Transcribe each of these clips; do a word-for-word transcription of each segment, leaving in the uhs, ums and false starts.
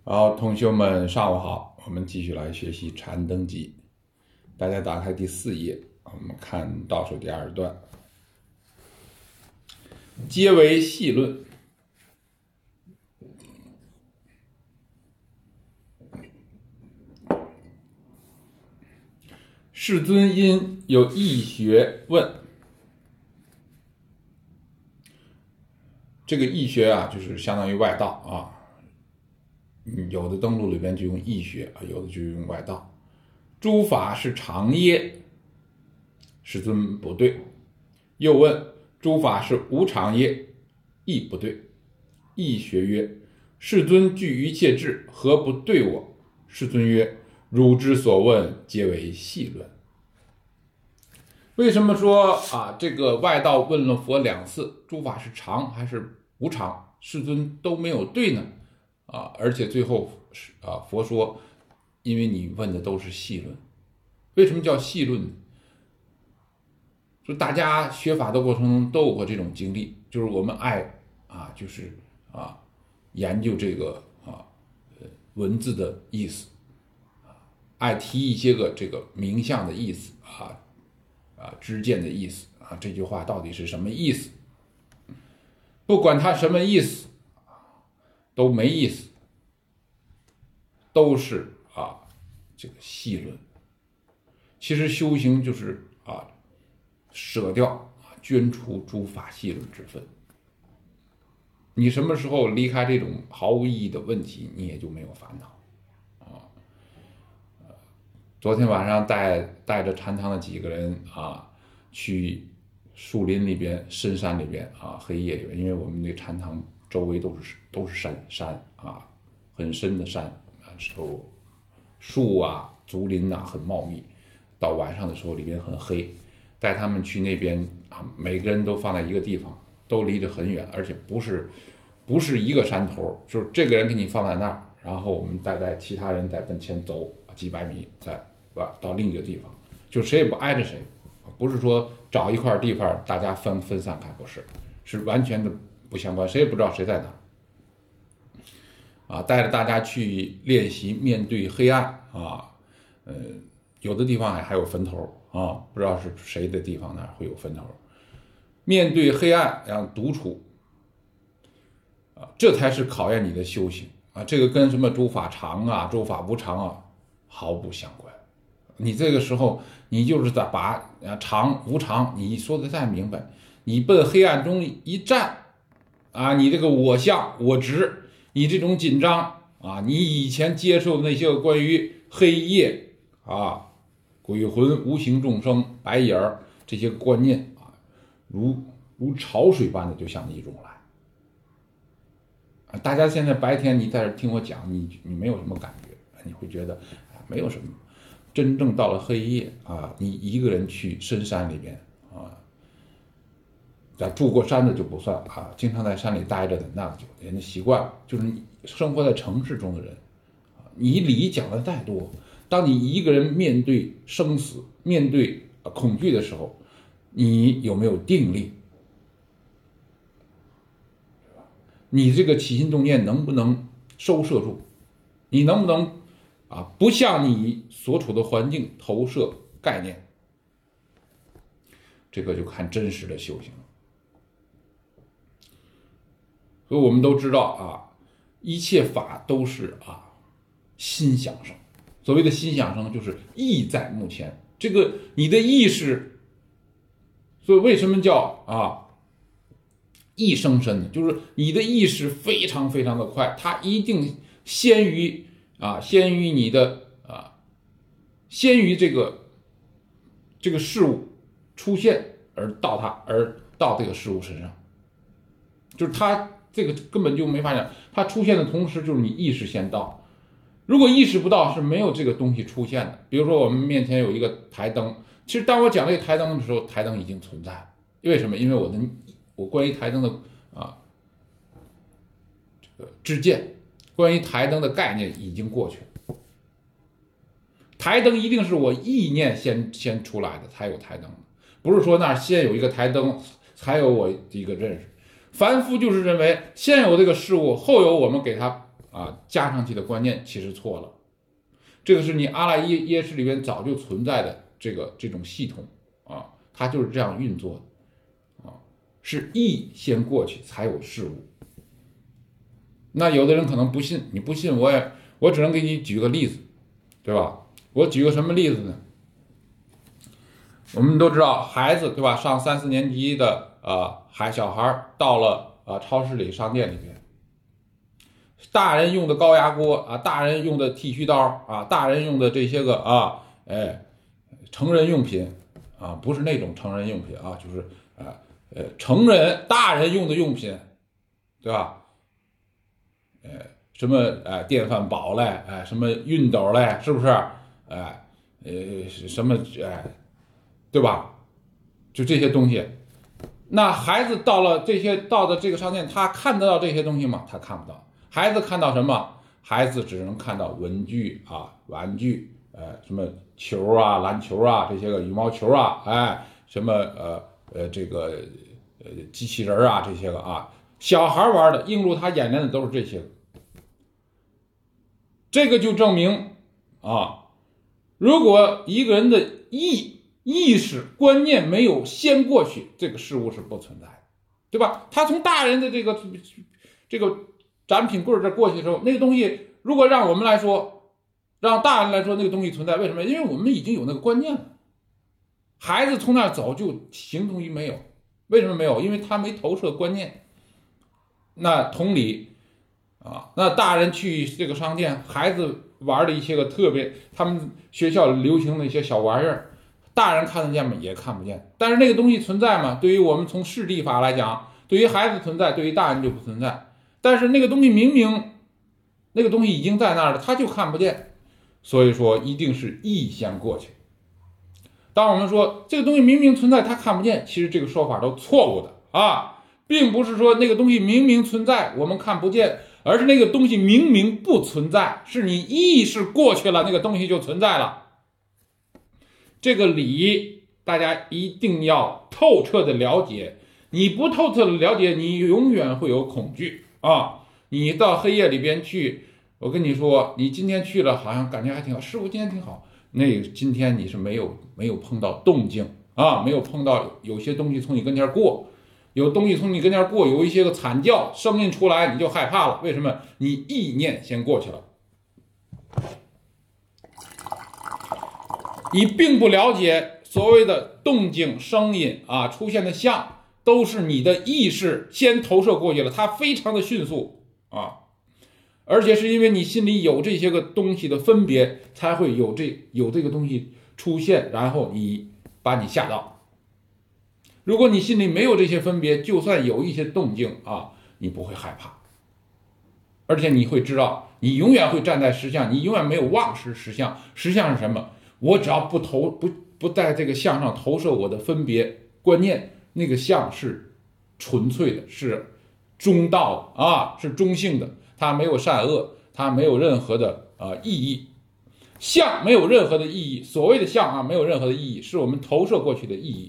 好，同学们，上午好，我们继续来学习禅灯记。大家打开第四页，我们看倒数第二段，皆为细论。世尊因有义学问，这个义学啊，就是相当于外道啊。有的登录里边就用义学啊，有的就用外道。诸法是常耶？世尊不对。又问：诸法是无常耶？亦不对。义学曰：世尊具一切智，何不对我？世尊曰：汝之所问，皆为细论。为什么说啊，这个外道问了佛两次，诸法是常还是无常，世尊都没有对呢？啊，而且最后啊，佛说，因为你问的都是细论。为什么叫细论呢？说大家学法的过程中都有过这种经历，就是我们爱啊，就是啊，研究这个啊文字的意思，啊，爱提一些个这个名相的意思啊啊知见的意思啊，这句话到底是什么意思？不管它什么意思，都没意思。都是啊，这个细论。其实修行就是啊，舍掉啊，捐除诸法细论之分。你什么时候离开这种毫无意义的问题，你也就没有烦恼啊。昨天晚上带带着禅堂的几个人啊，去树林里边、深山里边啊，黑夜里边，因为我们那禅堂周围都是都是山山啊，很深的山。有树啊、竹林啊，很茂密。到晚上的时候，里边很黑。带他们去那边啊，每个人都放在一个地方，都离得很远，而且不是不是一个山头，就是这个人给你放在那儿，然后我们带带其他人再奔前走几百米，再到另一个地方，就谁也不挨着谁，不是说找一块地方大家分分散开，不是，是完全的不相关，谁也不知道谁在哪。啊，带着大家去练习面对黑暗啊，呃，有的地方还还有坟头啊，不知道是谁的地方那儿会有坟头。面对黑暗，然后独处啊，这才是考验你的修行啊。这个跟什么诸法常啊、诸法无常啊毫不相关。你这个时候，你就是在把啊常无常，你说的再明白，你奔黑暗中一站啊，你这个我相我执。你这种紧张啊，你以前接受的那些关于黑夜啊、鬼魂、无形众生、白眼儿这些观念啊，如如潮水般的就向你涌来。啊，大家现在白天你在这听我讲，你你没有什么感觉，你会觉得啊没有什么。真正到了黑夜啊，你一个人去深山里边啊。咱住过山的就不算啊，经常在山里待着的那就人家习惯了。就是你生活在城市中的人，你理讲的再多，当你一个人面对生死、面对恐惧的时候，你有没有定力？你这个起心动念能不能收摄住？你能不能啊不向你所处的环境投射概念？这个就看真实的修行了。所以我们都知道啊，一切法都是啊心想生。所谓的心想生，就是意在目前。这个你的意识，所以为什么叫啊意生身呢？就是你的意识非常非常的快，它一定先于啊先于你的啊先于这个这个事物出现而到它而到这个事物身上，就是它。这个根本就没法讲，它出现的同时就是你意识先到，如果意识不到是没有这个东西出现的。比如说我们面前有一个台灯，其实当我讲这个台灯的时候，台灯已经存在了。为什么？因为我的我关于台灯的啊这个知见，关于台灯的概念已经过去了。台灯一定是我意念先先出来的才有台灯，不是说那先有一个台灯才有我一个认识。凡夫就是认为先有这个事物，后有我们给他啊加上去的观念其实错了。这个是你阿赖耶耶识里边早就存在的这个这种系统啊，它就是这样运作的啊，是意先过去才有事物。那有的人可能不信，你不信我也我只能给你举个例子，对吧？我举个什么例子呢？我们都知道孩子对吧，上三四年级的呃孩小孩到了呃超市里商店里边，大人用的高压锅啊，大人用的剃须刀啊，大人用的这些个啊，哎，成人用品啊，不是那种成人用品啊，就是啊呃成人大人用的用品，对吧？呃，什么哎电饭煲嘞，哎什么熨斗嘞，是不是？哎呃什么哎，对吧？就这些东西。那孩子到了这些到的这个商店，他看得到这些东西吗？他看不到。孩子看到什么？孩子只能看到文具啊、玩具，呃，什么球啊、篮球啊，这些个羽毛球啊，哎，什么呃呃这个呃机器人啊，这些个啊，小孩玩的映入他眼帘的都是这些个。这个就证明啊，如果一个人的意意识观念没有先过去，这个事物是不存在的，对吧？他从大人的这个这个展品柜这过去的时候，那个东西如果让我们来说，让大人来说，那个东西存在，为什么？因为我们已经有那个观念了。孩子从那走就形同于没有，为什么没有？因为他没投射观念。那同理啊，那大人去这个商店，孩子玩的一些个特别，他们学校流行的一些小玩意儿，大人看得见吗？也看不见。但是那个东西存在吗？对于我们从视地法来讲，对于孩子存在，对于大人就不存在。但是那个东西明明，那个东西已经在那儿了，他就看不见。所以说，一定是意先过去。当我们说这个东西明明存在，他看不见，其实这个说法都错误的啊，并不是说那个东西明明存在，我们看不见。而是那个东西明明不存在，是你意识过去了，那个东西就存在了。这个理大家一定要透彻的了解，你不透彻的了解，你永远会有恐惧啊！你到黑夜里边去，我跟你说，你今天去了，好像感觉还挺好，师傅今天挺好，那今天你是没有没有碰到动静啊，没有碰到有些东西从你跟前过。有东西从你跟前过，有一些个惨叫声音出来，你就害怕了。为什么？你意念先过去了，你并不了解所谓的动静、声音啊出现的像，都是你的意识先投射过去了，它非常的迅速啊，而且是因为你心里有这些个东西的分别，才会有这有这个东西出现，然后你把你吓到。如果你心里没有这些分别，就算有一些动静啊，你不会害怕，而且你会知道，你永远会站在实相，你永远没有忘失实相。实相是什么？我只要不投不不在这个相上投射我的分别观念，那个相是纯粹的，是中道的啊，是中性的，它没有善恶，它没有任何的啊意义。相没有任何的意义，所谓的相啊，没有任何的意义，是我们投射过去的意义。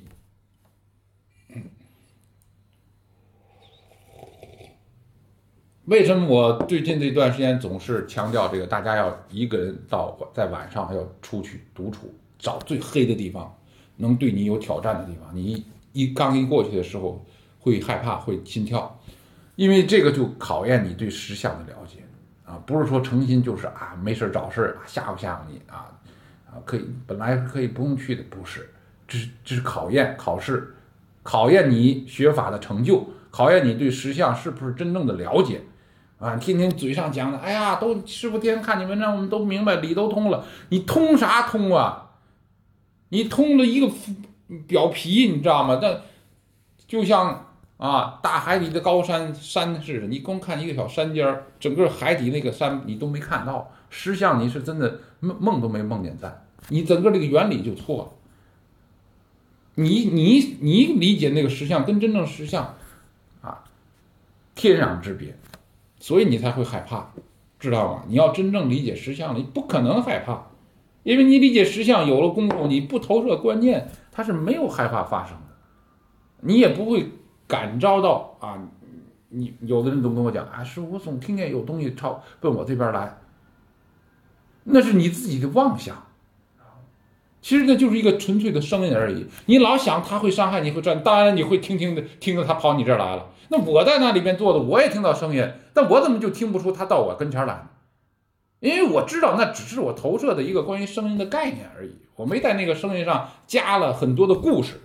为什么我最近这段时间总是强调这个？大家要一个人到在晚上要出去独处，找最黑的地方，能对你有挑战的地方。你一刚一过去的时候，会害怕，会心跳，因为这个就考验你对实相的了解啊，不是说诚心就是啊没事找事啊吓唬吓唬你啊啊可以本来可以不用去的，不是，这是这是考验考试，考验你学法的成就，考验你对实相是不是真正的了解。啊，天天嘴上讲的，哎呀，都师傅天天看你们，让我们都明白，理都通了。你通啥通啊？你通了一个表皮，你知道吗？那就像啊，大海里的高山山似的，你光看一个小山尖，整个海底那个山你都没看到，实相你是真的梦梦都没梦见在，你整个这个原理就错了。你你你理解那个实相跟真正实相啊，天壤之别。所以你才会害怕，知道吗？你要真正理解实相，你不可能害怕，因为你理解实相有了功夫，你不投射观念，它是没有害怕发生的，你也不会感召到啊你有的人总跟我讲啊，师傅，我总听见有东西朝奔我这边来，那是你自己的妄想。其实那就是一个纯粹的声音而已。你老想他会伤害你，会赚，当然你会听听的听着他跑你这儿来了。那我在那里边坐的，我也听到声音，但我怎么就听不出他到我跟前来呢？因为我知道那只是我投射的一个关于声音的概念而已，我没在那个声音上加了很多的故事。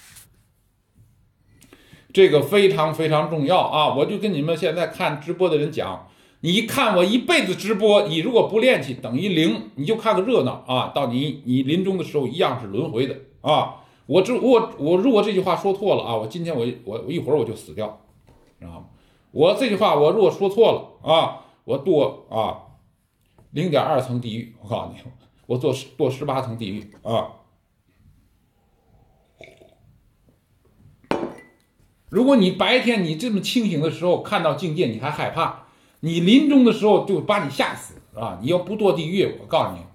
这个非常非常重要啊！我就跟你们现在看直播的人讲。你看我一辈子直播，你如果不练起等于零，你就看个热闹啊！到你你临终的时候一样是轮回的啊！我这我我如果这句话说错了啊，我今天我我我一会儿我就死掉，知道吗？我这句话我如果说错了啊，我堕啊零点二层地狱，我告诉你，我做堕十八层地狱啊！如果你白天你这么清醒的时候看到境界，你还害怕。你临终的时候就把你吓死啊！你要不堕地狱，我告诉你，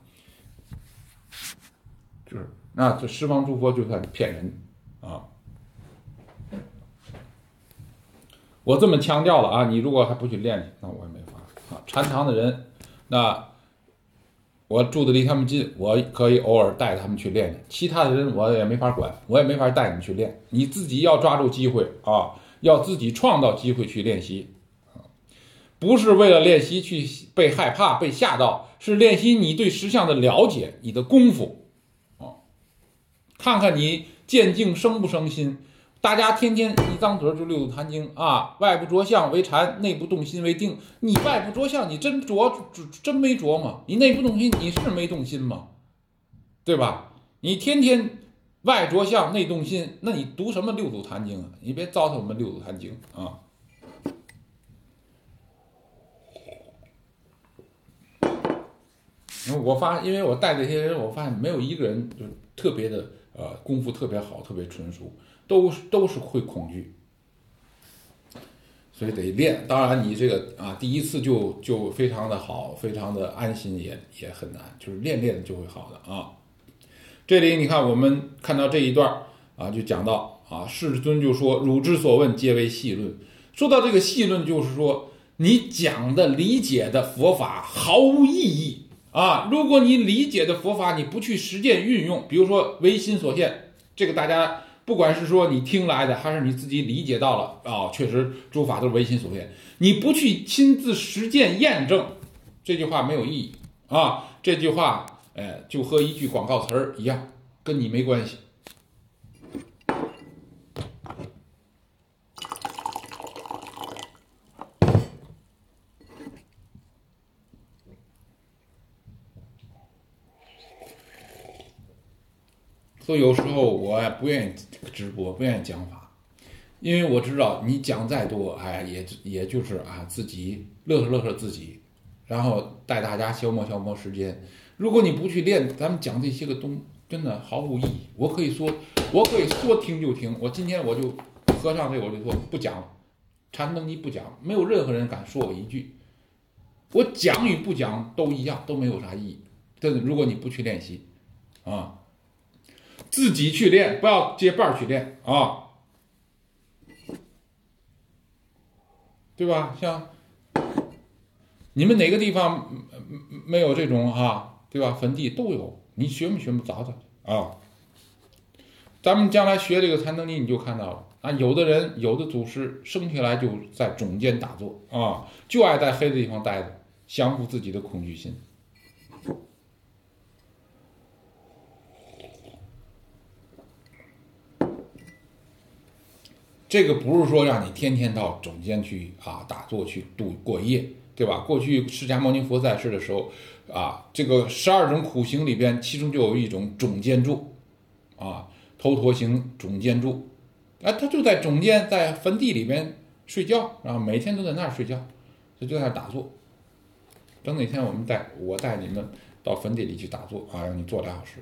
就是那这十方诸佛就算骗人啊！我这么强调了啊，你如果还不去练，那我也没法啊。禅堂的人，那我住的离他们近，我可以偶尔带他们去练练；其他的人我也没法管，我也没法带你们去练。你自己要抓住机会啊，要自己创造机会去练习。不是为了练习去被害怕、被吓到，是练习你对实相的了解，你的功夫啊，看看你见境生不生心。大家天天一张嘴就六祖坛经啊，外部着相为禅，内部动心为定。你外部着相，你真着真没着吗？你内部动心，你是没动心吗？对吧？你天天外着相内动心，那你读什么六祖坛经啊？你别糟蹋我们六祖坛经啊！我发，因为我带这些人，我发现没有一个人就特别的呃功夫特别好，特别纯熟，都都是会恐惧，所以得练。当然，你这个啊第一次就就非常的好，非常的安心也也很难，就是练练就会好的啊。这里你看，我们看到这一段啊，就讲到啊，世尊就说：“汝之所问，皆为细论。”说到这个细论，就是说你讲的理解的佛法毫无意义。啊，如果你理解的佛法你不去实践运用，比如说唯心所现，这个大家不管是说你听来的，还是你自己理解到了啊、哦，确实诸法都是唯心所现，你不去亲自实践验证，这句话没有意义啊。这句话，哎，就和一句广告词儿一样，跟你没关系。所以有时候我也不愿意直播，不愿意讲法，因为我知道你讲再多，哎，也也就是啊自己乐呵乐呵自己，然后带大家消磨消磨时间。如果你不去练，咱们讲这些个东真的毫无意义。我可以说，我可以说听就听。我今天我就合上这个我就说不讲了，禅登基不讲，没有任何人敢说我一句。我讲与不讲都一样，都没有啥意义。但是如果你不去练习，啊。自己去练，不要接伴去练啊，对吧？像你们哪个地方没有这种啊，对吧？坟地都有，你学没学不着的啊。咱们将来学这个禅登基，你就看到了啊，有的人有的祖师生下来就在中间打坐啊，就爱在黑的地方待着，降服自己的恐惧心。这个不是说让你天天到总监去啊打坐去度过夜，对吧？过去释迦牟尼佛在世的时候，啊，这个十二种苦行里边，其中就有一种总监住，啊，头陀行总监住，啊，他就在总监在坟地里边睡觉，然后每天都在那儿睡觉，他就在那儿打坐。等哪天我们带我带你们到坟地里去打坐啊，让你坐俩小时，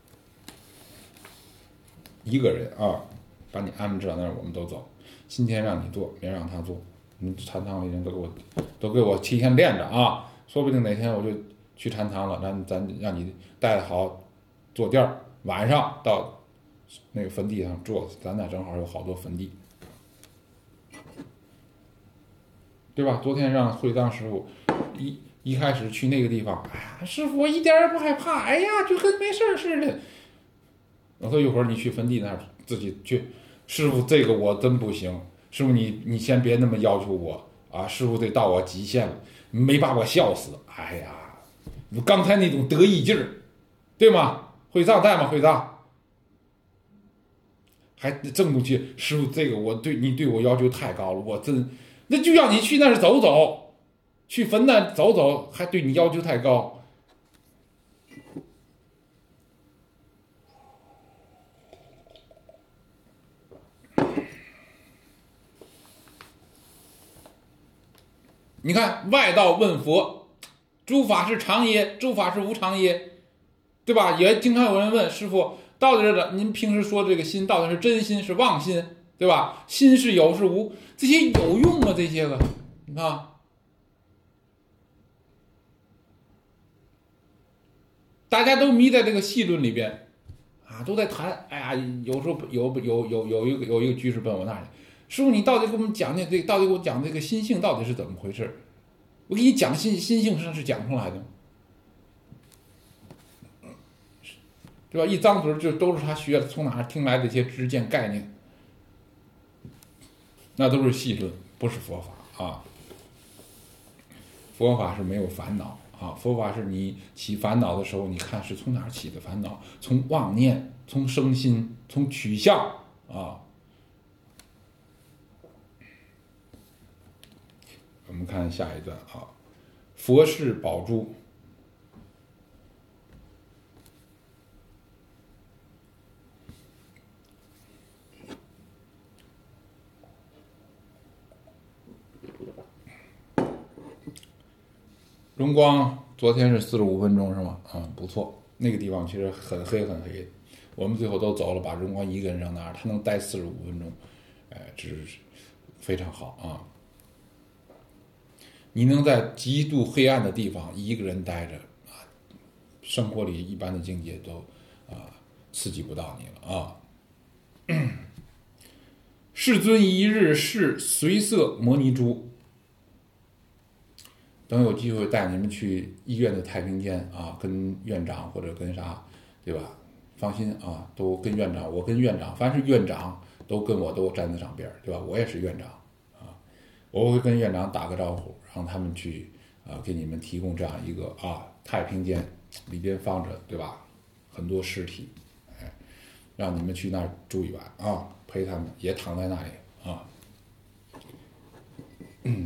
一个人啊。把你安置到那儿，我们都走。今天让你做，明儿让他做。你禅堂里人都给我，都给我提前练着啊！说不定哪天我就去禅堂了，咱咱让你带好坐垫儿，晚上到那个坟地上坐，咱那正好有好多坟地。 对吧？昨天让会藏师傅一一开始去那个地方，哎呀，师傅我一点也不害怕，哎呀，就跟没事似的。我说一会儿你去坟地那儿自己去，师傅这个我真不行，师傅你你先别那么要求我啊，师傅得到我极限了，没把我笑死。哎呀，刚才那种得意劲儿，对吗？会藏在吗？会藏。还正不去，师傅，这个我对你对我要求太高了，我真，那就让你去那儿走走，去坟那走走，还对你要求太高。你看外道问佛，诸法是常耶？诸法是无常耶？对吧？也经常有人问师傅，到底是您平时说这个心到底是真心是妄心，对吧？心是有是无，这些有用吗？这些个，你看，大家都迷在这个戏论里边啊，都在谈。哎呀，有时候有有有有一个有一个居士奔我那里，师傅，你到底给我们讲讲这个，到底给我讲这个心性到底是怎么回事？我给你讲心心性上是讲出来的。对吧？一张嘴就都是他学的，从哪儿听来的一些知见概念，那都是戏论，不是佛法啊。佛法是没有烦恼啊，佛法是你起烦恼的时候，你看是从哪儿起的烦恼？从妄念，从生心，从取相啊。我们看下一段啊，佛事宝珠。荣光昨天是四十五分钟是吗？啊、嗯，不错，那个地方其实很黑很黑，我们最后都走了，把荣光一个人扔那儿，他能待四十五分钟，哎，这是非常好啊！你能在极度黑暗的地方一个人待着啊，生活里一般的境界都啊刺激不到你了啊。世尊一日是随色摩尼珠。等有机会带你们去医院的太平间啊，跟院长或者跟啥，对吧？放心啊，都跟院长，我跟院长，凡是院长都跟我都站在上边，对吧？我也是院长啊，我会跟院长打个招呼，让他们去啊，给你们提供这样一个啊太平间，里边放着，对吧？很多尸体，哎，让你们去那儿住一晚啊，陪他们也躺在那里啊，嗯。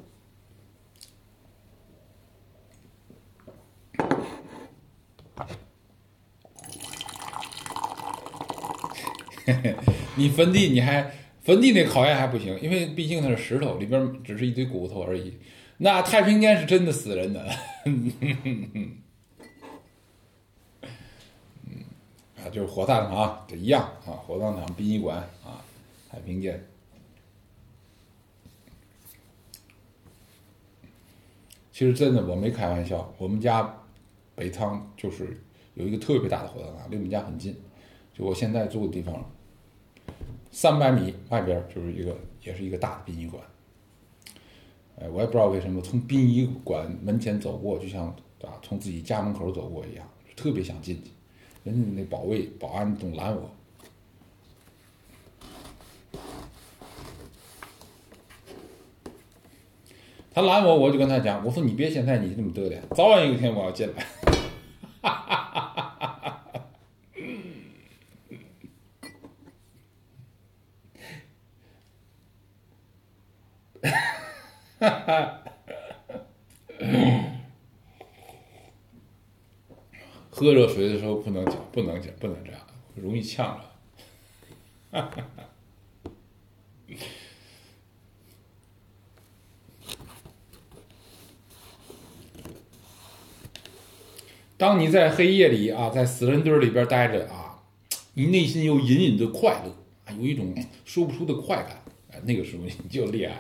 你坟地你还坟地那考验还不行，因为毕竟它是石头，里边只是一堆骨头而已。那太平间是真的死人的，嗯啊，就是火葬场这一样啊，火葬场、殡仪馆啊，太平间。其实真的我没开玩笑，我们家北仓就是有一个特别大的火葬场，离我们家很近，就我现在住的地方。三百米外边就是一个，也是一个大的殡仪馆。哎，我也不知道为什么，从殡仪馆门前走过，就像啊从自己家门口走过一样，特别想进去。人家那保卫保安总拦我。他拦我，我就跟他讲，我说你别现在你这么得的，早晚有一天我要进来。喝热水的时候不能讲，不能讲，不能这样，容易呛着。当你在黑夜里啊，在死人堆里边待着啊，你内心有隐隐的快乐啊，有一种说不出的快感，啊，那个时候你就厉害了。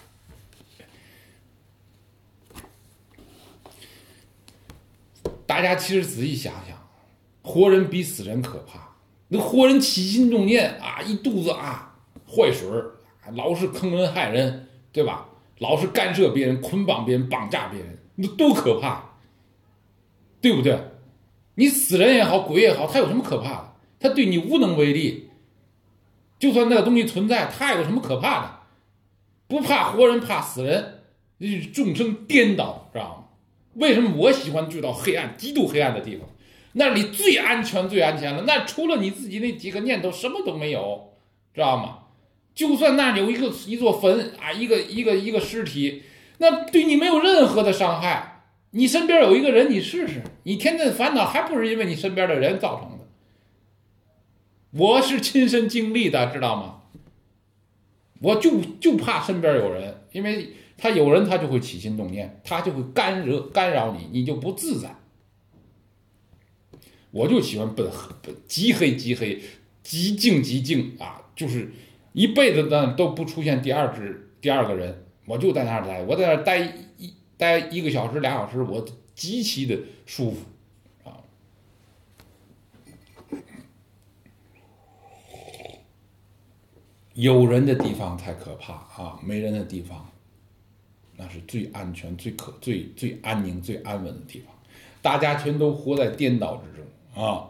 大家其实仔细想想，活人比死人可怕。那活人起心动念啊，一肚子啊坏水，老是坑人害人，对吧？ 老是干涉别人、捆绑别人、绑架别人，那多可怕，对不对？你死人也好，鬼也好，他有什么可怕的？他对你无能为力。就算那个东西存在，他有什么可怕的？不怕活人，怕死人，众生颠倒，知道吗？为什么我喜欢去到黑暗、极度黑暗的地方？那里最安全、最安全了。那除了你自己那几个念头，什么都没有，知道吗？就算那有一个一座坟啊，一个一个一个尸体，那对你没有任何的伤害。你身边有一个人，你试试，你天天烦恼，还不是因为你身边的人造成的？我是亲身经历的，知道吗？我就就怕身边有人，因为他有人，他就会起心动念，他就会干扰干扰你，你就不自在。我就喜欢奔极黑极黑、极静极静啊，就是一辈子呢都不出现第二只第二个人，我就在那儿待，我在那儿待一待一个小时、俩小时，我极其的舒服啊。有人的地方才可怕啊，没人的地方，那是最安全、最可、最最安宁、最安稳的地方。大家全都活在颠倒之中啊。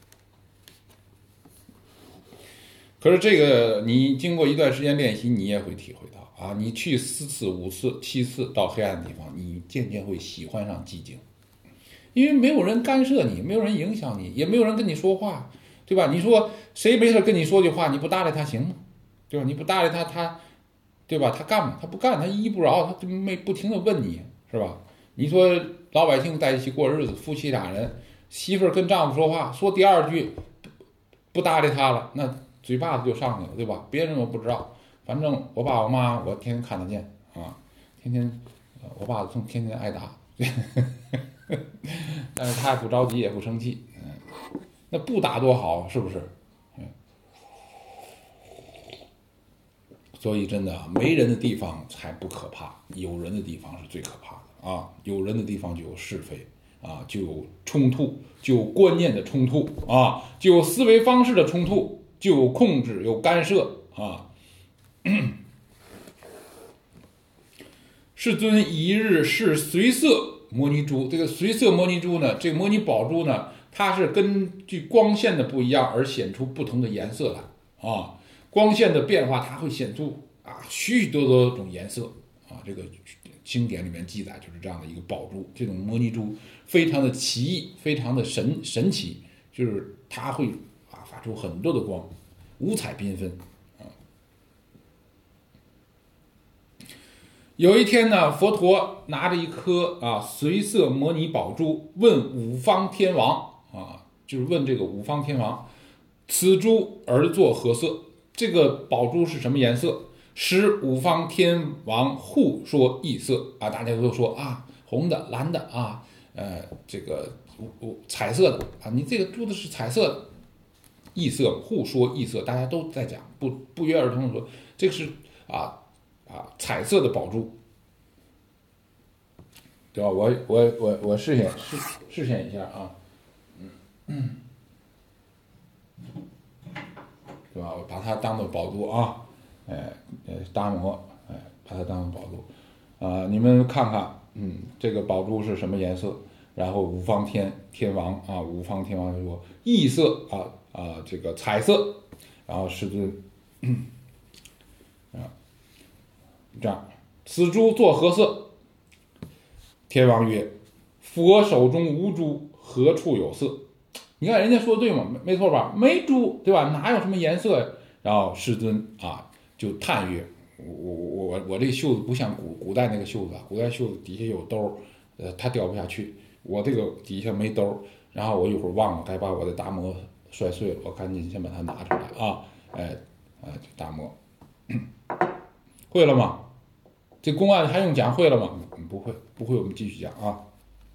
可是这个，你经过一段时间练习，你也会体会到啊，你去四次、五次、七次到黑暗的地方，你渐渐会喜欢上寂静，因为没有人干涉你，没有人影响你，也没有人跟你说话，对吧？你说谁没事跟你说句话，你不搭理他行吗？对吧？你不搭理他，他，对吧？他干嘛？他不干，他依不饶，他就没不停的问你，是吧？你说老百姓在一起过日子，夫妻俩人，媳妇儿跟丈夫说话，说第二句不搭理他了，那嘴巴子就上去了，对吧？别人我不知道，反正我爸我妈我天天看得见啊，天天我爸从天天挨打，但是他也不着急，也不生气，嗯，那不打多好，是不是？所以真的，没人的地方才不可怕，有人的地方是最可怕的啊！有人的地方就有是非啊，就有冲突，就有观念的冲突啊，就有思维方式的冲突，就有控制，有干涉啊。世尊一日是随色摩尼珠，这个随色摩尼珠呢，这个摩尼宝珠呢，它是根据光线的不一样而显出不同的颜色来啊。光线的变化，它会显出啊许许多多种颜色啊。这个经典里面记载就是这样的一个宝珠，这种摩尼珠非常的奇异，非常的神神奇，就是它会啊发出很多的光，五彩缤纷啊。有一天呢，佛陀拿着一颗啊随色摩尼宝珠，问五方天王啊，就是问这个五方天王，此珠而作何色？这个宝珠是什么颜色？使五方天王互说异色啊！大家都说啊，红的、蓝的啊，呃，这个彩色的啊，你这个珠子是彩色的，异色互说异色，大家都在讲，不不约而同的说，这个是啊啊彩色的宝珠，对吧？我我我我示现示示现一下啊，嗯嗯。对吧？我把它当做宝珠啊，哎，呃，达摩，哎，把它当做宝珠，啊、呃，你们看看，嗯，这个宝珠是什么颜色？然后五方天天王啊，五方天王就说异色啊啊，这个彩色，然后世尊，啊，这样，此珠作何色？天王曰：佛手中无珠，何处有色？你看人家说的对吗？没没错吧？没珠，对吧？哪有什么颜色呀？然后世尊啊就叹曰：我我我我这个袖子不像古古代那个袖子，古代袖子底下有兜，呃，它掉不下去。我这个底下没兜，然后我一会儿忘了该把我的达摩摔碎了，我赶紧先把它拿出来啊！哎哎，达摩会了吗？这公案还用讲会了吗？不会，不会，我们继续讲啊。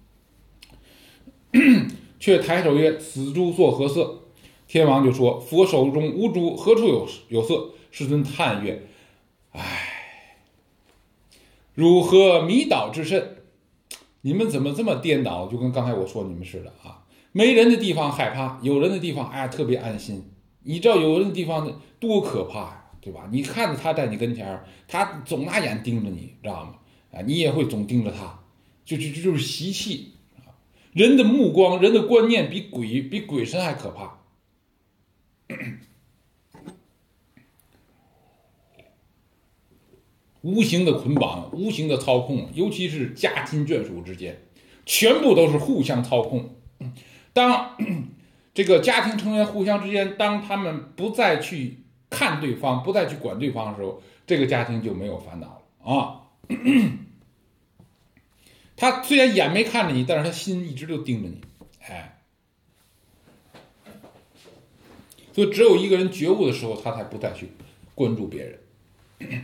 却抬手曰：此珠作何色？天王就说：佛手中无珠，何处有有色？世尊叹曰：唉，如何迷倒之甚？你们怎么这么颠倒？就跟刚才我说你们似的啊！没人的地方害怕，有人的地方哎呀特别安心。你知道有人的地方多可怕呀， 对吧？你看着他在你跟前儿，他总拿眼盯着你，知道吗？啊，你也会总盯着他，就就就是习气啊。人的目光，人的观念比鬼比鬼神还可怕。无形的捆绑，无形的操控，尤其是家亲眷属之间，全部都是互相操控。当这个家庭成员互相之间，当他们不再去看对方，不再去管对方的时候，这个家庭就没有烦恼了啊。他虽然眼没看着你，但是他心一直都盯着你，哎，所以只有一个人觉悟的时候，他才不再去关注别人。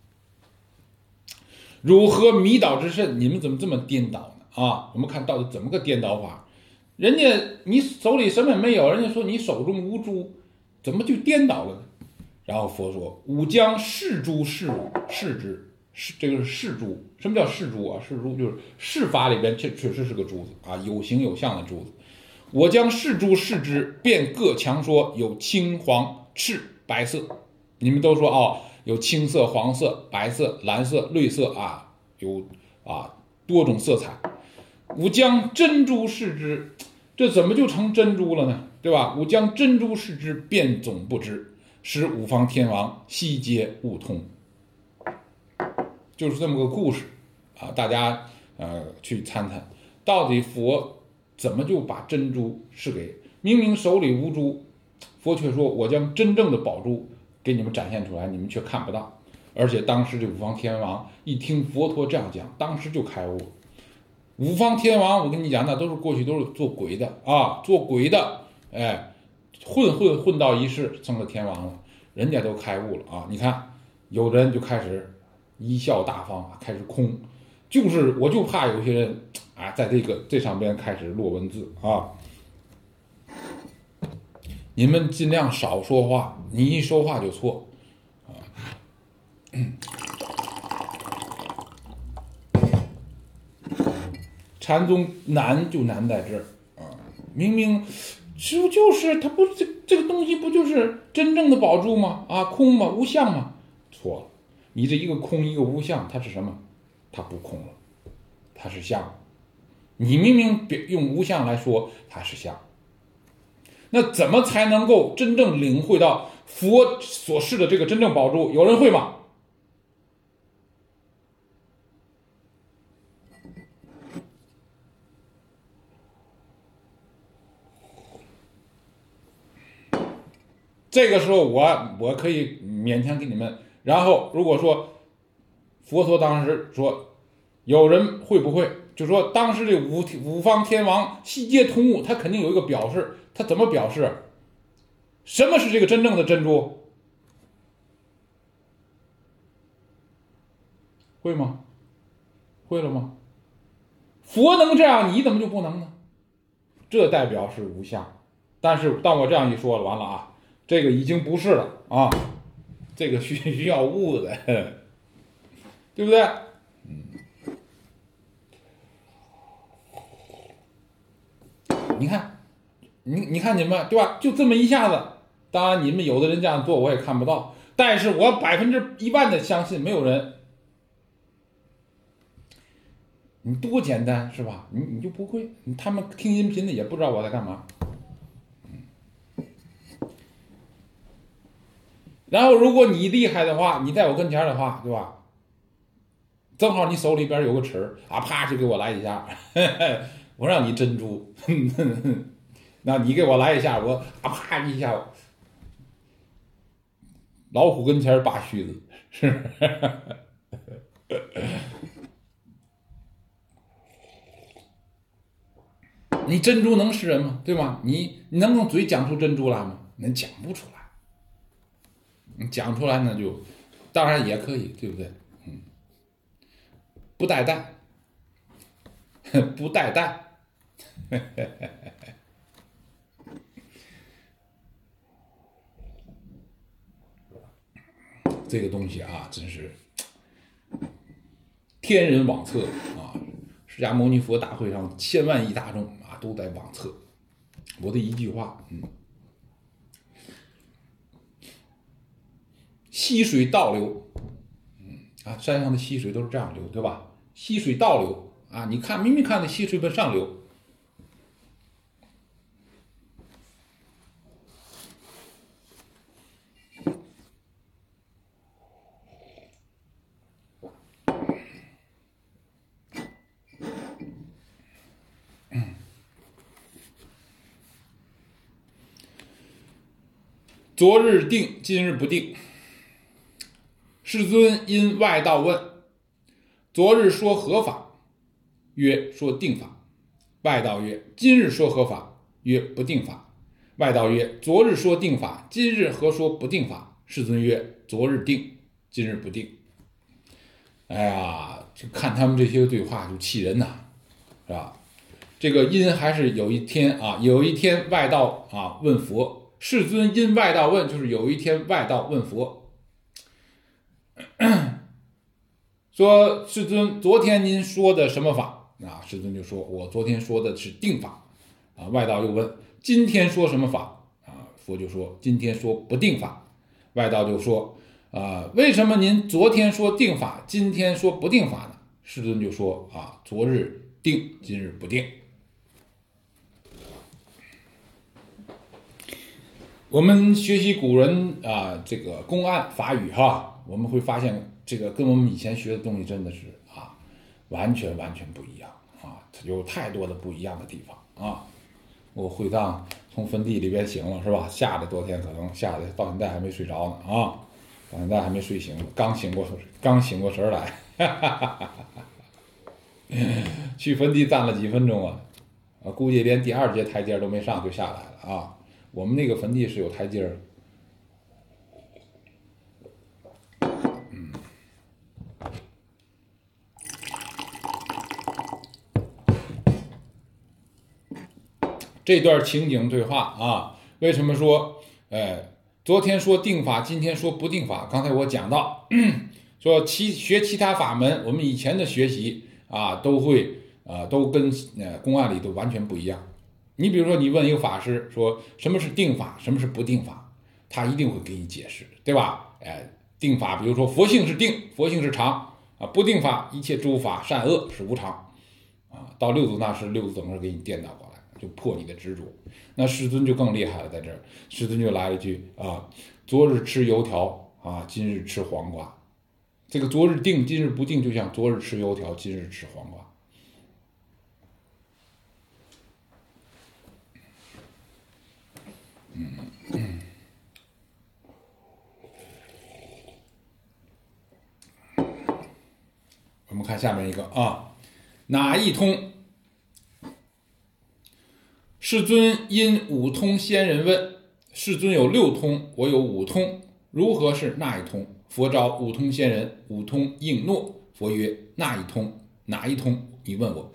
如何迷倒之甚？你们怎么这么颠倒呢？啊，我们看到底怎么个颠倒法？人家你手里什么也没有，人家说你手中无珠，怎么就颠倒了呢？然后佛说：“吾将是诸是汝是之，是这个是是珠。什么叫是珠啊？是珠就是是法里边确确实是个珠子啊，有形有相的珠子。我将是珠是之，便各强说有青黄赤白色。你们都说哦，有青色、黄色、白色、蓝色、绿色啊，有啊多种色彩。吾将珍珠是之，这怎么就成珍珠了呢？对吧？吾将珍珠是之，便总不知。”使五方天王悉皆悟通，就是这么个故事啊！大家呃去参参，到底佛怎么就把珍珠是给明明手里无珠，佛却说我将真正的宝珠给你们展现出来，你们却看不到。而且当时这五方天王一听佛陀这样讲，当时就开悟了。五方天王，我跟你讲，那都是过去都是做鬼的啊，做鬼的，哎。混混混到一世成了天王了，人家都开悟了啊！你看，有的人就开始贻笑大方，开始空，就是我就怕有些人啊，在这个这上边开始落文字啊。你们尽量少说话，你一说话就错啊。禅宗难就难在这儿啊，明明。是不就是它不这这个东西不就是真正的宝珠吗？啊，空吗？无相吗？错了，你这一个空一个无相，它是什么？它不空了，它是相。你明明用无相来说它是相，那怎么才能够真正领会到佛所示的这个真正宝珠？有人会吗？这个时候我我可以勉强给你们，然后如果说佛陀当时说有人会不会，就说当时这五五方天王悉皆通悟，他肯定有一个表示，他怎么表示？什么是这个真正的珍珠？会吗？会了吗？佛能这样，你怎么就不能呢？这代表是无相，但是当我这样一说了，完了啊。这个已经不是了啊，这个需需要悟的，对不对？嗯，你看，你你看你们对吧？就这么一下子，当然你们有的人这样做我也看不到，但是我百分之一万的相信没有人，你多简单是吧？你你就不会，他们听音频的也不知道我在干嘛。然后，如果你厉害的话，你在我跟前的话，对吧？正好你手里边有个尺啊，啪就给我来一下，呵呵我让你珍珠，呵呵那你给我来一下，我啊啪一下，老虎跟前拔须子，是不是？你珍珠能识人吗？对吗？你你能用嘴讲出珍珠来吗？能讲不出来。你讲出来呢，就当然也可以，对不对？嗯，不带蛋，不带蛋，这个东西啊，真是天人网测啊！释迦牟尼佛大会上，千万亿大众啊都在网测我的一句话，嗯。 溪水倒流，嗯啊，山上的溪水都是这样流，对吧？溪水倒流啊，你看明明看那溪水往上流。昨日定，今日不定。世尊因外道问：昨日说何法？曰：说定法。外道曰：今日说何法？曰：不定法。外道曰：昨日说定法，今日何说不定法？世尊曰：昨日定，今日不定。哎呀，就看他们这些对话就气人呐，是吧？这个因还是有一天啊，有一天外道啊问佛，世尊因外道问，就是有一天外道问佛，说世尊，昨天您说的什么法？啊，世尊就说，我昨天说的是定法。啊，外道又问，今天说什么法？啊，佛就说，今天说不定法。外道就说，啊，为什么您昨天说定法，今天说不定法呢？世尊就说，啊，昨日定，今日不定。我们学习古人啊，这个公案法语哈，我们会发现这个跟我们以前学的东西真的是啊，完全完全不一样啊，有太多的不一样的地方啊。我回趟从坟地里边醒了是吧？下了多天，可能下的到现在还没睡着呢啊，到现在还没睡醒，刚醒过刚醒过神来，哈哈哈哈哈。去坟地站了几分钟啊，啊，估计连第二节台阶都没上就下来了啊。我们那个坟地是有台阶儿，嗯，这段情景对话啊，为什么说，呃，昨天说定法，今天说不定法？刚才我讲到，说其学其他法门，我们以前的学习啊，都会啊，都跟呃公案里都完全不一样。你比如说，你问一个法师说什么是定法，什么是不定法，他一定会给你解释，对吧？哎，定法，比如说佛性是定，佛性是常啊；不定法，一切诸法善恶是无常啊。到六祖那时，六祖总是给你颠倒过来，就破你的执着。那世尊就更厉害了，在这儿，世尊就来了一句啊：昨日吃油条啊，今日吃黄瓜。这个昨日定，今日不定，就像昨日吃油条，今日吃黄瓜。嗯嗯，我们看下面一个啊，哪一通？世尊因五通仙人问：世尊有六通，我有五通，如何是那一通？佛召五通仙人，五通应诺。佛曰：那一通？哪一通？你问我。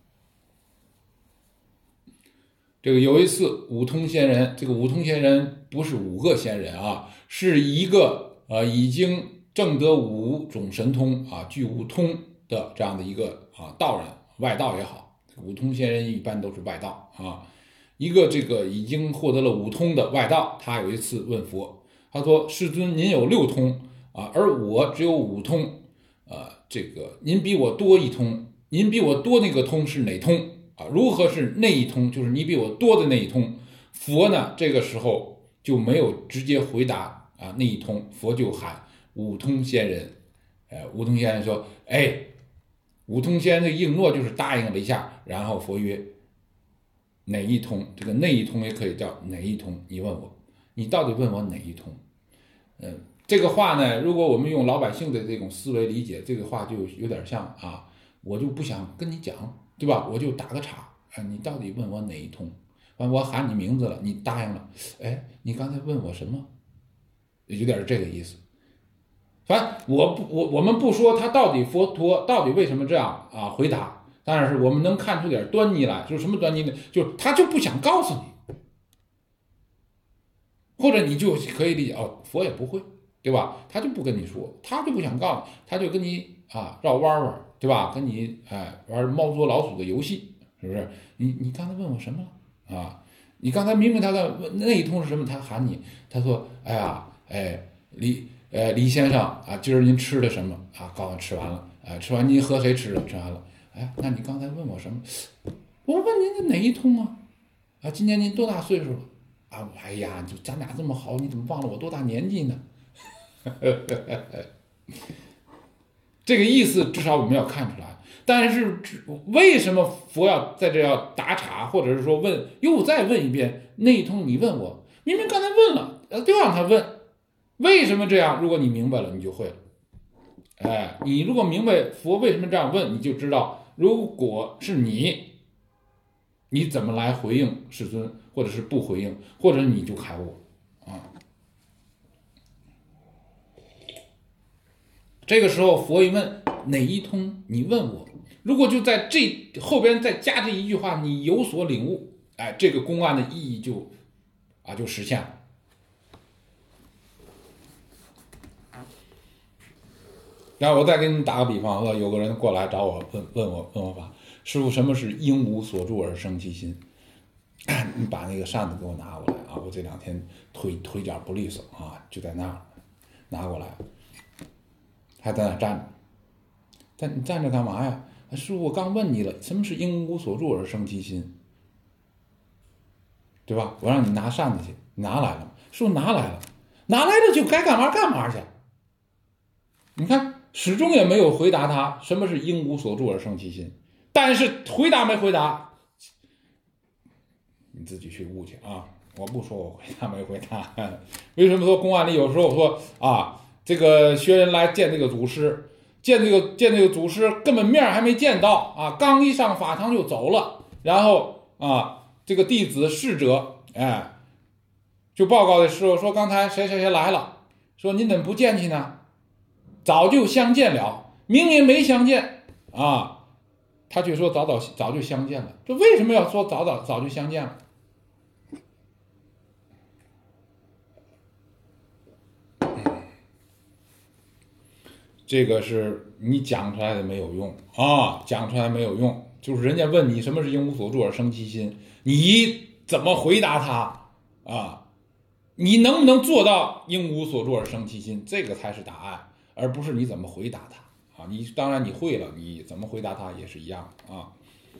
这个有一次五通仙人，这个五通仙人不是五个仙人啊，是一个呃已经证得五种神通啊，具五通的这样的一个啊道人，外道也好，五通仙人一般都是外道啊。一个这个已经获得了五通的外道，他有一次问佛，他说：世尊，您有六通啊，而我只有五通，呃，这个您比我多一通，您比我多那个通是哪通？啊，如何是那一通？就是你比我多的那一通。佛呢，这个时候就没有直接回答啊那一通，佛就喊五通仙人。呃，五通仙人说：“哎，五通仙人的应诺就是答应了一下。”然后佛曰：“哪一通？这个那一通也可以叫哪一通？你问我，你到底问我哪一通？”嗯、呃，这个话呢，如果我们用老百姓的这种思维理解，这个话就有点像啊，我就不想跟你讲。对吧？我就打个岔，哎，你到底问我哪一通？完，我喊你名字了，你答应了，哎，你刚才问我什么？有点这个意思。反正我不，我我们不说他到底佛陀到底为什么这样啊回答，但是我们能看出点端倪来，就是什么端倪呢？就是他就不想告诉你，或者你就可以理解哦，佛也不会，对吧？他就不跟你说，他就不想告诉你，他就跟你啊绕弯弯。对吧？跟你哎玩猫捉老鼠的游戏，是不是？你你刚才问我什么了啊？你刚才明明他在问那一通是什么？他喊你，他说：“哎呀，哎李呃，李先生啊，今儿您吃的什么啊？告诉吃完了，啊，吃完您和谁吃的？吃完了，哎，那你刚才问我什么？我问您的哪一通啊？啊，今年您多大岁数了？啊，哎呀，就咱俩这么好，你怎么忘了我多大年纪呢？这个意思至少我们要看出来。但是为什么佛要在这要打岔，或者是说问又再问一遍那一通？你问我，明明刚才问了，呃，就让他问，为什么这样？如果你明白了，你就会了。哎，你如果明白佛为什么这样问，你就知道，如果是你，你怎么来回应世尊，或者是不回应，或者你就开悟啊。这个时候佛一问哪一通，你问我，如果就在这后边再加这一句话，你有所领悟，哎，这个公案的意义就啊就实现了。然后我再给你打个比方，说有个人过来找我问问我问我法师父，什么是因无所住而生其心？你把那个扇子给我拿过来啊！我这两天腿腿脚不利索啊，就在那儿拿过来，还在那站着。但你站着干嘛呀？师父，我刚问你了，什么是因无所住而生其心？对吧？我让你拿扇子去，你拿来了，师父拿来了，拿来了就该干嘛干嘛去。你看，始终也没有回答他什么是因无所住而生其心，但是回答没回答，你自己去悟去啊！我不说我回答没回答。为什么说公案里有时候说啊，这个学人来见这个祖师，见这个见这个祖师根本面还没见到啊，刚一上法堂就走了，然后啊，这个弟子侍者哎，就报告的时候说刚才谁谁谁来了，说您怎么不见去呢？早就相见了，明明没相见啊，他却说早早早就相见了。这为什么要说早早早就相见了？这个是你讲出来的没有用啊，讲出来没有用，就是人家问你什么是因无所住而生其心，你怎么回答他啊？你能不能做到因无所住而生其心，这个才是答案，而不是你怎么回答他啊。你当然你会了，你怎么回答他也是一样啊。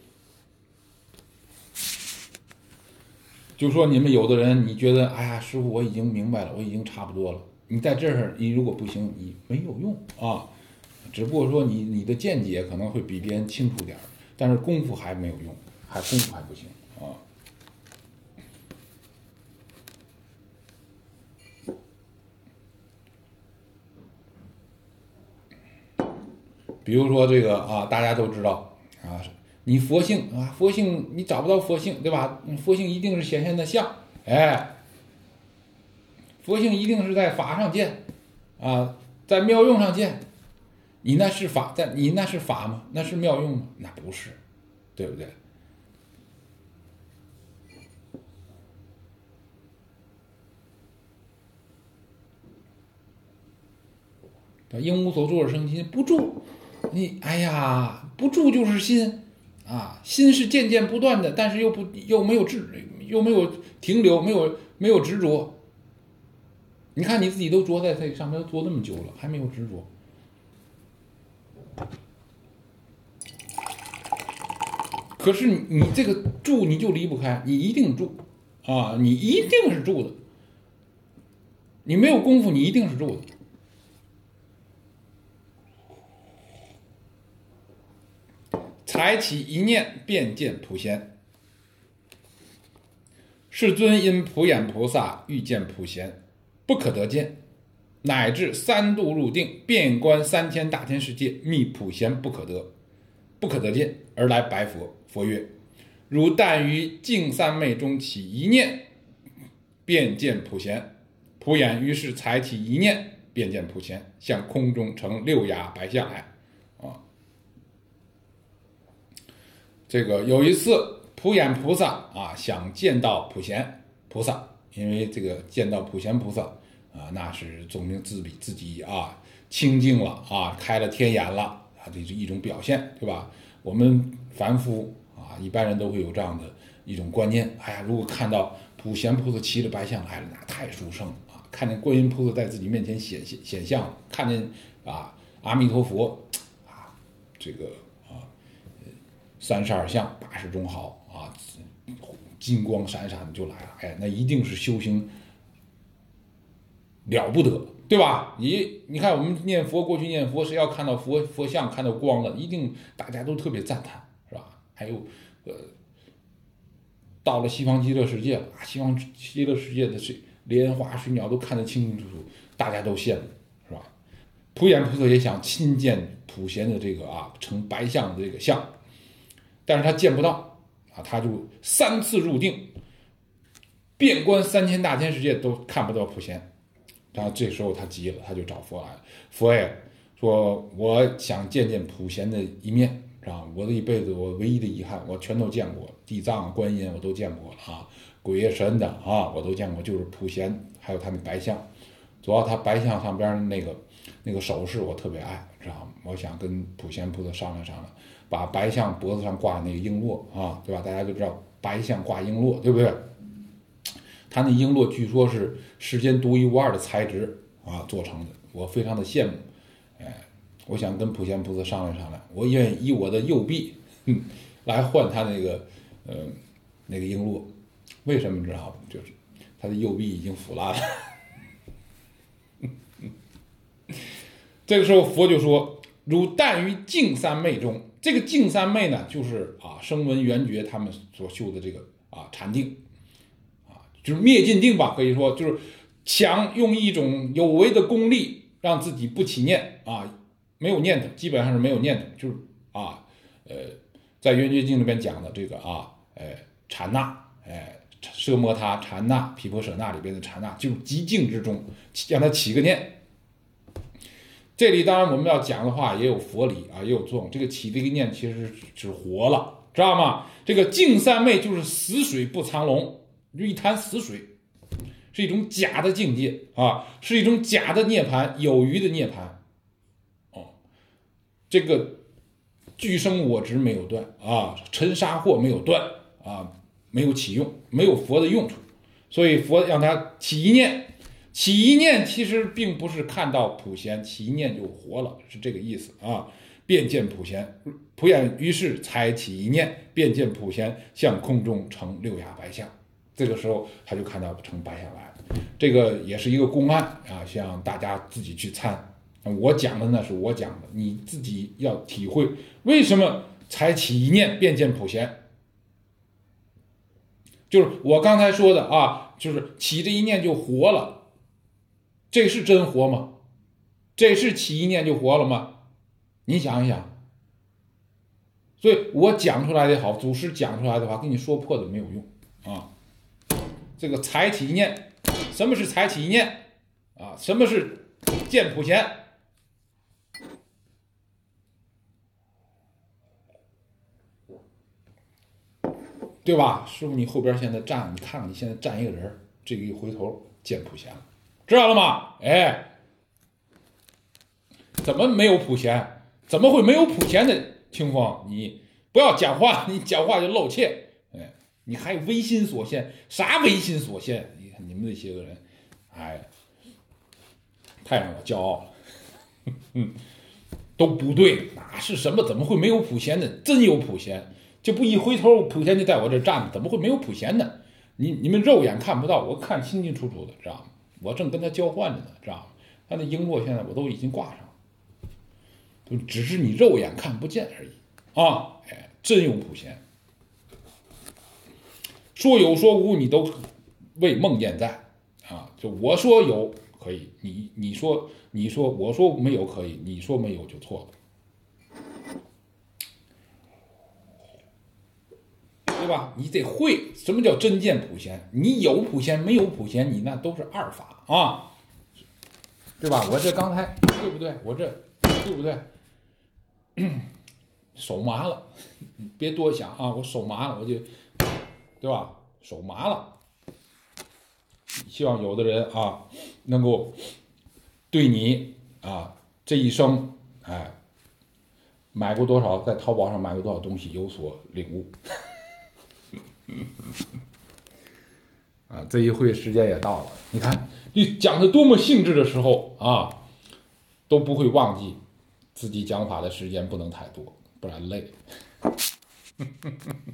就说你们有的人，你觉得哎呀，师傅我已经明白了，我已经差不多了。你在这儿，你如果不行，你没有用啊。只不过说你你的见解可能会比别人清楚点，但是功夫还没有用，还功夫还不行啊。比如说这个啊，大家都知道啊，你佛性啊，佛性你找不到佛性，对吧？佛性一定是显现的相，哎，佛性一定是在法上见啊，在妙用上见。你那是法，在你那是法吗？那是妙用吗？那不是，对不对？因无所住而生心，不住，你哎呀，不住就是心啊，心是渐渐不断的，但是又不又没有执，又没有停留，没有没有执着。你看你自己都着在这上面坐那么久了，还没有执着。可是你你这个住你就离不开，你一定住啊，你一定是住的。你没有功夫，你一定是住的。才起一念，便见普贤。世尊因普眼菩萨欲见普贤，不可得见，乃至三度入定，遍观三千大千世界，觅普贤不可得，不可得见，而来白佛。佛曰：汝但于净三昧中起一念，便见普贤。普眼于是才起一念，便见普贤，向空中成六牙白象来。啊，这个有一次普眼菩萨啊想见到普贤菩萨，因为这个见到普贤菩萨啊，那是证明自己自己啊清净了啊，开了天眼了啊，这是一种表现，对吧？我们凡夫啊，一般人都会有这样的一种观念，哎呀，如果看到普贤菩萨骑着白象来了，那太殊胜啊， 看见观音菩萨在自己面前显显显像，看见啊阿弥陀佛啊，这个啊三十二相八十种好啊，金光闪闪的就来了，哎，那一定是修行了不得，对吧？你你看我们念佛，过去念佛，谁要看到佛佛像看到光了，一定大家都特别赞叹，是吧？还有呃，到了西方极乐世界了，西方极乐世界的水莲花水鸟都看得清清楚楚，大家都羡慕，是吧？普眼菩萨也想亲见普贤的这个啊成白象的这个像，但是他见不到啊，他就三次入定，遍观三千大千世界都看不到普贤。然后这时候他急了，他就找佛来了。佛爷说：“我想见见普贤的一面，是吧？我的一辈子我唯一的遗憾，我全都见过，地藏、观音我都见过了啊，鬼呀神的啊我都见过，就是普贤还有他那白象，主要他白象上边那个那个首饰我特别爱，知道吗？我想跟普贤菩萨商量商量，把白象脖子上挂那个璎珞啊，对吧？大家都知道白象挂璎珞，对不对？他那璎珞据说是世间独一无二的材质啊做成的，我非常的羡慕。哎，我想跟普贤菩萨商量商量，我愿意以我的右臂哼来换他那个呃那个璎珞。为什么知道吗？就是他的右臂已经腐烂了。这个时候佛就说：“汝但于净三昧中。”这个净三昧呢，就是啊声闻缘觉他们所修的这个啊禅定。就是灭尽定吧，可以说就是想用一种有为的功力让自己不起念啊，没有念头，基本上是没有念头，就是啊，呃，在圆觉经里边讲的这个啊，呃，禅那，哎，奢摩他、禅那、毗婆舍那里边的禅那，就是极静之中让它起个念。这里当然我们要讲的话也有佛理啊，也有作用。这个起这个念其实是活了，知道吗？这个净三昧就是死水不藏龙。就一潭死水，是一种假的境界啊，是一种假的涅槃，有余的涅槃。哦，这个俱生我执没有断啊，尘沙惑没有断啊，没有起用，没有佛的用处，所以佛让他起一念，起一念其实并不是看到普贤，起一念就活了，是这个意思啊。便见普贤，普眼于是才起一念，便见普贤向空中成六牙白象。这个时候他就看到成白象来了，这个也是一个公案啊，向大家自己去参。我讲的呢是我讲的，你自己要体会为什么才起一念便见普贤。就是我刚才说的啊，就是起这一念就活了，这是真活吗？这是起一念就活了吗？你想一想。所以我讲出来的好，祖师讲出来的话，跟你说破的没有用啊。这个才起一念，什么是才起一念啊？什么是见普贤？对吧？师傅，你后边现在站，你看看你现在站一个人，这个一回头见普贤了，知道了吗？哎，怎么没有普贤？怎么会没有普贤的清风？你不要讲话，你讲话就露怯。哎，你还有唯心所现？啥唯心所现？你们这些个人，哎，太让我骄傲了。嗯，都不对，哪是什么？怎么会没有普贤呢？真有普贤，就不一回头，普贤就在我这站着，怎么会没有普贤呢？你你们肉眼看不到，我看清清楚楚的，知道吗？我正跟他交换着呢，知道吗？他那璎珞现在我都已经挂上了，只是你肉眼看不见而已啊！哎，真有普贤，说有说无，你都为梦魇在啊！就我说有可以，你你说你说我说没有可以，你说没有就错了，对吧？你得会什么叫真见普贤，你有普贤没有普贤，你那都是二法啊，对吧？我这刚才对不对？我这对不对？手麻了，别多想啊！我手麻了，我就对吧？手麻了。希望有的人啊，能够对你啊这一生，哎，买过多少，在淘宝上买过多少东西有所领悟。 啊，这一会时间也到了，你看你讲的多么兴致的时候啊，都不会忘记自己讲法的时间不能太多，不然累。